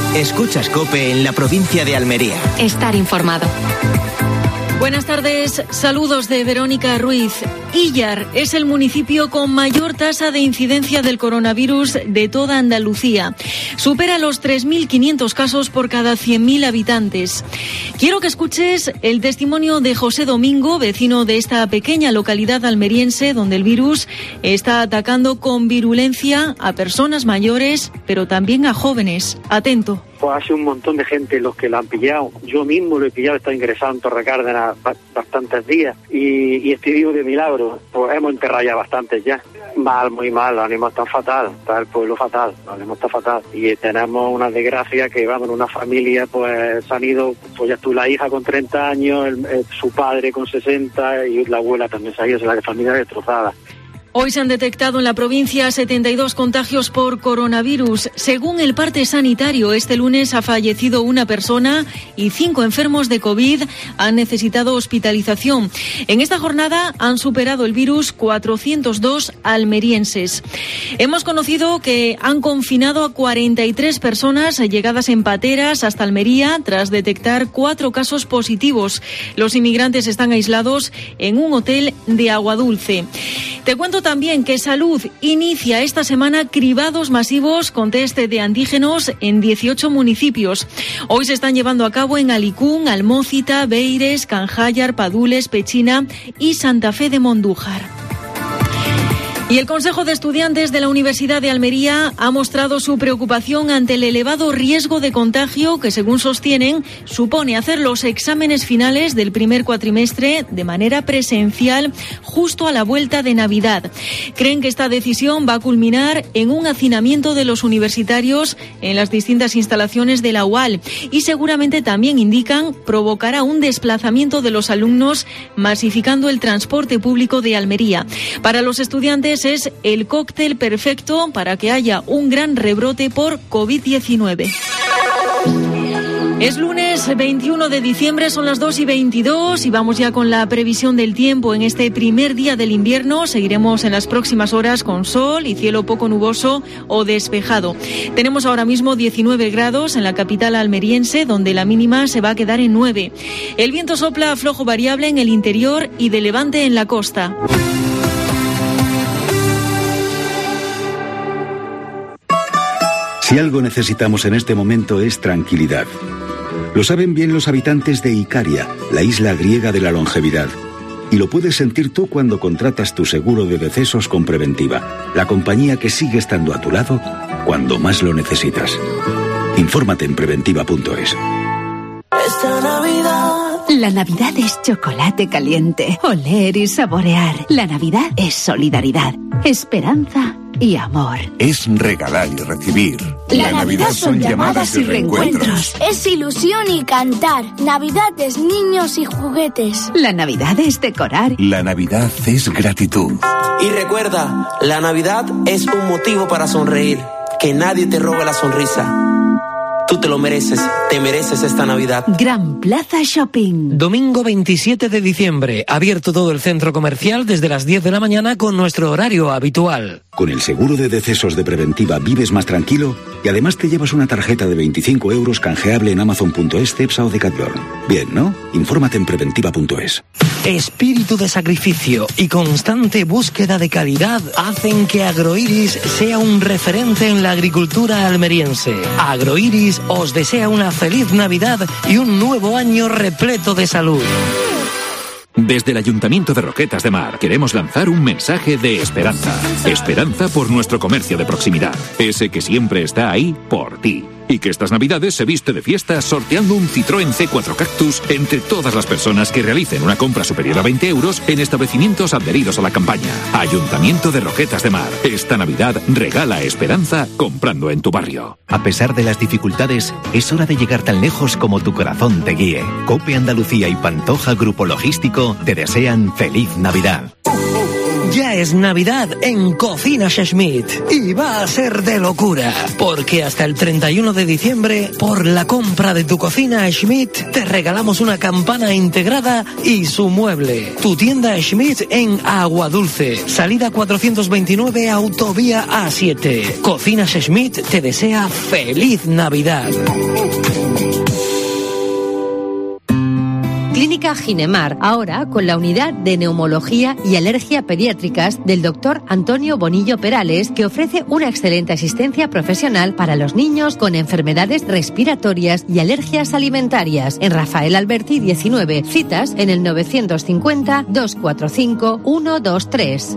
Escuchas COPE en la provincia de Almería. Estar informado. Buenas tardes, saludos de Verónica Ruiz. Illar es el municipio con mayor tasa de incidencia del coronavirus de toda Andalucía. Supera los 3.500 casos por cada 100.000 habitantes. Quiero que escuches el testimonio de José Domingo, vecino de esta pequeña localidad almeriense donde el virus está atacando con virulencia a personas mayores, pero también a jóvenes. Atento. Pues ha sido un montón de gente los que lo han pillado. Yo mismo lo he pillado, está ingresado en Torrecárdenas bastantes días y estoy vivo de milagro. Pues hemos enterrado ya bastantes ya. Mal, muy mal, los ánimos están fatal, está el pueblo fatal, los ánimos está fatal. Y tenemos una desgracia que, vamos, en una familia pues se han ido, pues ya tú la hija con 30 años, su padre con 60 y la abuela también se ha ido, es la familia destrozada. Hoy se han detectado en la provincia 72 contagios por coronavirus. Según el parte sanitario, este lunes ha fallecido una persona y 5 enfermos de COVID han necesitado hospitalización. En esta jornada han superado el virus 402 almerienses. Hemos conocido que han confinado a 43 personas llegadas en pateras hasta Almería tras detectar 4 casos positivos. Los inmigrantes están aislados en un hotel de Aguadulce. Te cuento también que Salud inicia esta semana cribados masivos con test de antígenos en 18 municipios. Hoy se están llevando a cabo en Alicún, Almócita, Beires, Canjayar, Padules, Pechina y Santa Fe de Mondújar. Y el Consejo de Estudiantes de la Universidad de Almería ha mostrado su preocupación ante el elevado riesgo de contagio que, según sostienen, supone hacer los exámenes finales del primer cuatrimestre de manera presencial justo a la vuelta de Navidad. Creen que esta decisión va a culminar en un hacinamiento de los universitarios en las distintas instalaciones de la UAL y seguramente también indican provocará un desplazamiento de los alumnos masificando el transporte público de Almería. Para los estudiantes es el cóctel perfecto para que haya un gran rebrote por COVID-19. Es lunes 21 de diciembre, son las 2:22 y vamos ya con la previsión del tiempo en este primer día del invierno. Seguiremos en las próximas horas con sol y cielo poco nuboso o despejado. Tenemos ahora mismo 19 grados en la capital almeriense, donde la mínima se va a quedar en 9. El viento sopla a flojo variable en el interior y de levante en la costa. Si algo necesitamos en este momento es tranquilidad. Lo saben bien los habitantes de Icaria, la isla griega de la longevidad. Y lo puedes sentir tú cuando contratas tu seguro de decesos con Preventiva, la compañía que sigue estando a tu lado cuando más lo necesitas. Infórmate en preventiva.es. Esta Navidad. La Navidad es chocolate caliente, oler y saborear. La Navidad es solidaridad, esperanza y amor. Es regalar y recibir. La Navidad son llamadas y reencuentros. Es ilusión y cantar. Navidad es niños y juguetes. La Navidad es decorar. La Navidad es gratitud. Y recuerda, la Navidad es un motivo para sonreír. Que nadie te robe la sonrisa. Tú te lo mereces esta Navidad. Gran Plaza Shopping. Domingo 27 de diciembre, abierto todo el centro comercial desde las 10 de la mañana con nuestro horario habitual. Con el seguro de decesos de Preventiva vives más tranquilo y además te llevas una tarjeta de 25 euros canjeable en Amazon.es, Cepsa o Decathlon. Bien, ¿no? Infórmate en preventiva.es. Espíritu de sacrificio y constante búsqueda de calidad hacen que Agroiris sea un referente en la agricultura almeriense. Agroiris os desea una feliz Navidad y un nuevo año repleto de salud. Desde el Ayuntamiento de Roquetas de Mar queremos lanzar un mensaje de esperanza. Esperanza por nuestro comercio de proximidad. Ese que siempre está ahí por ti. Y que estas Navidades se viste de fiesta sorteando un Citroën C4 Cactus entre todas las personas que realicen una compra superior a 20 euros en establecimientos adheridos a la campaña. Ayuntamiento de Roquetas de Mar. Esta Navidad regala esperanza comprando en tu barrio. A pesar de las dificultades, es hora de llegar tan lejos como tu corazón te guíe. COPE Andalucía y Pantoja Grupo Logístico te desean feliz Navidad. Ya Es Navidad en Cocinas Schmidt y va a ser de locura, porque hasta el 31 de diciembre, por la compra de tu cocina Schmidt, te regalamos una campana integrada y su mueble. Tu tienda Schmidt en Aguadulce, salida 429, autovía A7. Cocinas Schmidt te desea feliz Navidad. Clínica Ginemar, ahora con la unidad de neumología y alergia pediátricas del doctor Antonio Bonillo Perales, que ofrece una excelente asistencia profesional para los niños con enfermedades respiratorias y alergias alimentarias. En Rafael Alberti 19, citas en el 950-245-123.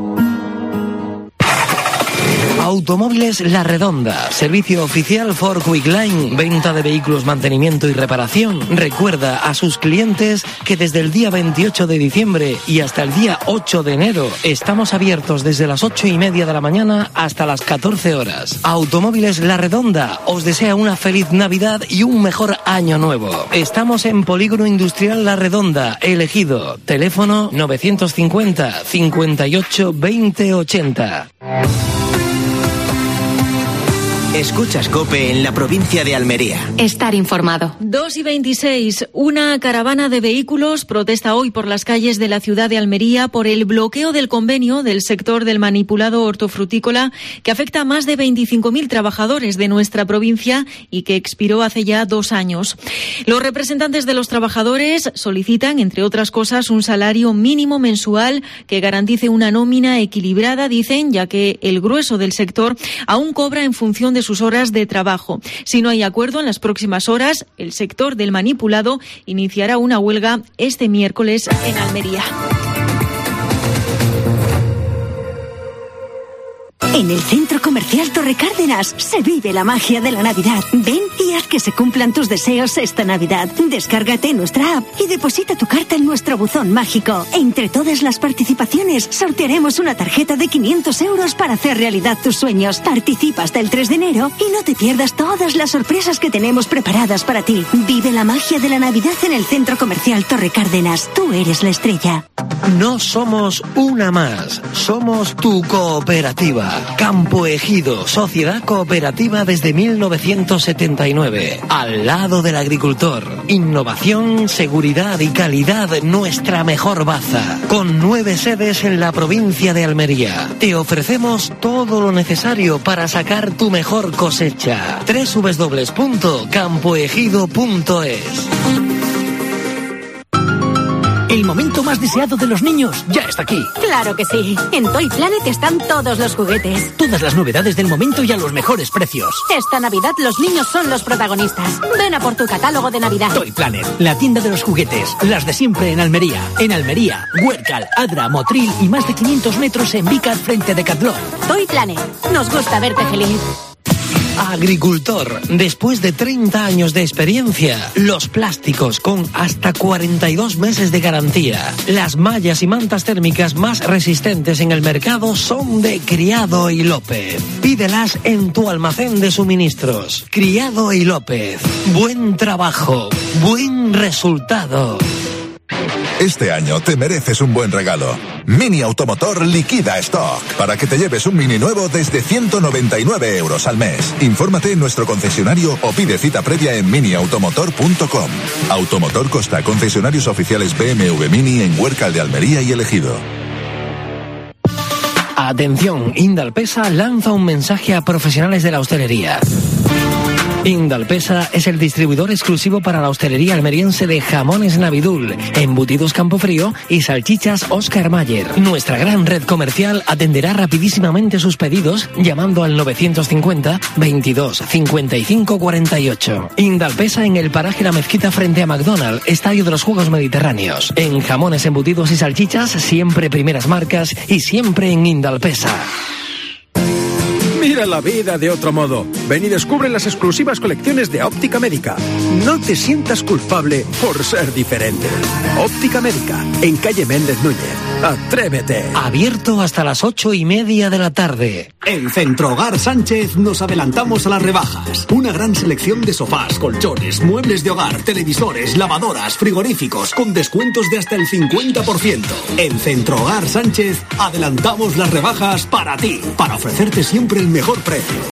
Automóviles La Redonda, servicio oficial Ford Quick Line, venta de vehículos, mantenimiento y reparación. Recuerda a sus clientes que desde el día 28 de diciembre y hasta el día 8 de enero estamos abiertos desde las 8:30 de la mañana hasta las 14 horas. Automóviles La Redonda os desea una feliz Navidad y un mejor año nuevo. Estamos en Polígono Industrial La Redonda, El Ejido. Teléfono 950 58 20 80. Escuchas COPE en la provincia de Almería. Estar informado. 2:26. Una caravana de vehículos protesta hoy por las calles de la ciudad de Almería por el bloqueo del convenio del sector del manipulado hortofrutícola que afecta a más de 25.000 trabajadores de nuestra provincia y que expiró hace ya 2 años. Los representantes de los trabajadores solicitan, entre otras cosas, un salario mínimo mensual que garantice una nómina equilibrada, dicen, ya que el grueso del sector aún cobra en función de sus horas de trabajo. Si no hay acuerdo en las próximas horas, el sector del manipulado iniciará una huelga este miércoles en Almería. En el Centro Comercial Torre Cárdenas se vive la magia de la Navidad. Ven y haz que se cumplan tus deseos esta Navidad. Descárgate nuestra app y deposita tu carta en nuestro buzón mágico. Entre todas las participaciones sortearemos una tarjeta de 500 euros para hacer realidad tus sueños. Participa hasta el 3 de enero y no te pierdas todas las sorpresas que tenemos preparadas para ti. Vive la magia de la Navidad en el Centro Comercial Torre Cárdenas. Tú eres la estrella. No somos una más, somos tu cooperativa. Campo Ejido, sociedad cooperativa desde 1979. Al lado del agricultor. Innovación, seguridad y calidad, nuestra mejor baza. Con 9 sedes en la provincia de Almería. Te ofrecemos todo lo necesario para sacar tu mejor cosecha. www.campoejido.es. El momento más deseado de los niños ya está aquí. ¡Claro que sí! En Toy Planet están todos los juguetes. Todas las novedades del momento y a los mejores precios. Esta Navidad los niños son los protagonistas. Ven a por tu catálogo de Navidad. Toy Planet, la tienda de los juguetes. Las de siempre en Almería. En Almería, Huércal, Adra, Motril y más de 500 metros en Vícar frente a Decathlon. Toy Planet. Nos gusta verte feliz. Agricultor, después de 30 años de experiencia, los plásticos con hasta 42 meses de garantía. Las mallas y mantas térmicas más resistentes en el mercado son de Criado y López. Pídelas en tu almacén de suministros. Criado y López. Buen trabajo, buen resultado. Este año te mereces un buen regalo. Mini Automotor liquida stock para que te lleves un Mini nuevo desde 199 euros al mes. Infórmate en nuestro concesionario o pide cita previa en miniautomotor.com. Automotor Costa, concesionarios oficiales BMW Mini en Huércal de Almería y El Ejido. Atención, Indalpesa lanza un mensaje a profesionales de la hostelería. Indalpesa es el distribuidor exclusivo para la hostelería almeriense de jamones Navidul, embutidos Campofrío y salchichas Oscar Mayer. Nuestra gran red comercial atenderá rapidísimamente sus pedidos llamando al 950 22 55 48. Indalpesa en el paraje La Mezquita frente a McDonald's, Estadio de los Juegos Mediterráneos. En jamones, embutidos y salchichas, siempre primeras marcas y siempre en Indalpesa. Mira la vida de otro modo. Ven y descubre las exclusivas colecciones de Óptica Médica. No te sientas culpable por ser diferente. Óptica Médica, en calle Méndez Núñez. ¡Atrévete! Abierto hasta las 8:30 de la tarde. En Centrohogar Sánchez nos adelantamos a las rebajas. Una gran selección de sofás, colchones, muebles de hogar, televisores, lavadoras, frigoríficos, con descuentos de hasta el 50%. En Centrohogar Sánchez adelantamos las rebajas para ti, para ofrecerte siempre el mejor precio.